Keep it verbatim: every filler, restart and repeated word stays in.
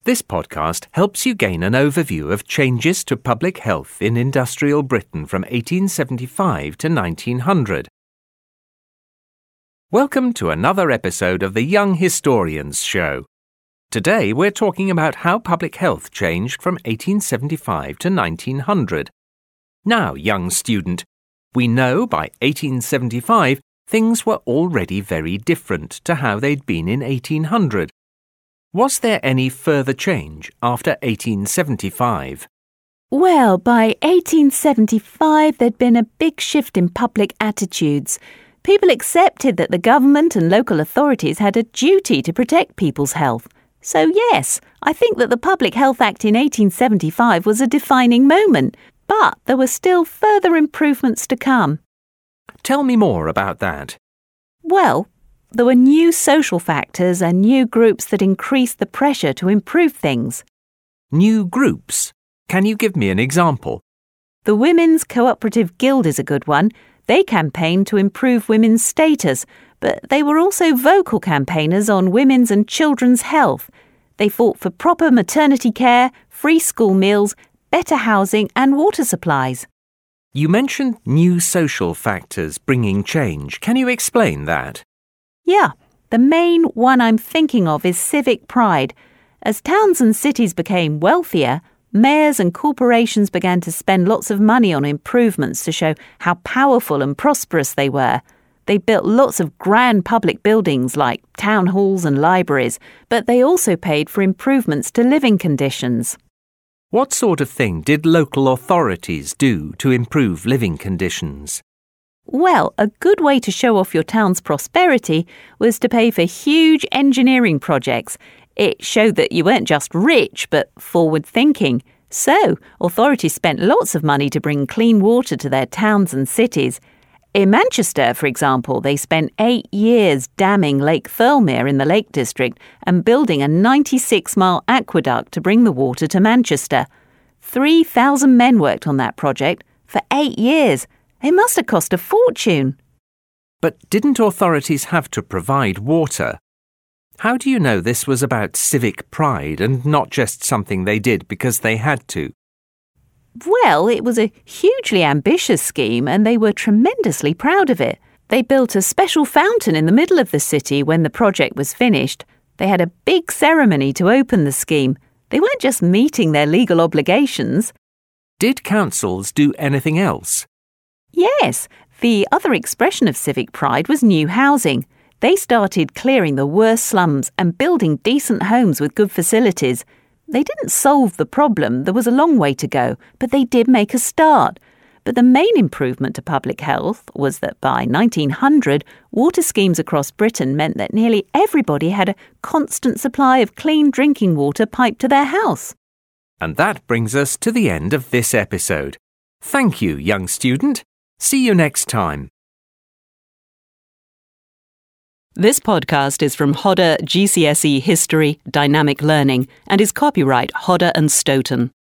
This podcast helps you gain an overview of changes to public health in industrial Britain from eighteen seventy-five to nineteen hundred. Welcome to another episode of the Young Historians Show. Today we're talking about how public health changed from eighteen seventy-five to nineteen hundred. Now, young student, we know by eighteen seventy-five things were already very different to how they'd been in eighteen hundred. Was there any further change after eighteen seventy-five? Well, by eighteen seventy-five there'd been a big shift in public attitudes. People accepted that the government and local authorities had a duty to protect people's health. So yes, I think that the Public Health Act in eighteen seventy-five was a defining moment, but there were still further improvements to come. Tell me more about that. Well, there were new social factors and new groups that increased the pressure to improve things. New groups? Can you give me an example? The Women's Cooperative Guild is a good one. They campaigned to improve women's status, but they were also vocal campaigners on women's and children's health. They fought for proper maternity care, free school meals, better housing and water supplies. You mentioned new social factors bringing change. Can you explain that? Yeah, the main one I'm thinking of is civic pride. As towns and cities became wealthier, mayors and corporations began to spend lots of money on improvements to show how powerful and prosperous they were. They built lots of grand public buildings like town halls and libraries, but they also paid for improvements to living conditions. What sort of thing did local authorities do to improve living conditions? Well, a good way to show off your town's prosperity was to pay for huge engineering projects. It showed that you weren't just rich, but forward-thinking. So, authorities spent lots of money to bring clean water to their towns and cities. In Manchester, for example, they spent eight years damming Lake Thirlmere in the Lake District and building a ninety-six mile aqueduct to bring the water to Manchester. three thousand men worked on that project for eight years. It must have cost a fortune. But didn't authorities have to provide water? How do you know this was about civic pride and not just something they did because they had to? Well, it was a hugely ambitious scheme and they were tremendously proud of it. They built a special fountain in the middle of the city when the project was finished. They had a big ceremony to open the scheme. They weren't just meeting their legal obligations. Did councils do anything else? Yes, the other expression of civic pride was new housing. They started clearing the worst slums and building decent homes with good facilities. They didn't solve the problem, there was a long way to go, but they did make a start. But the main improvement to public health was that by nineteen hundred, water schemes across Britain meant that nearly everybody had a constant supply of clean drinking water piped to their house. And that brings us to the end of this episode. Thank you, young student. See you next time. This podcast is from Hodder G C S E History Dynamic Learning and is copyright Hodder and Stoughton.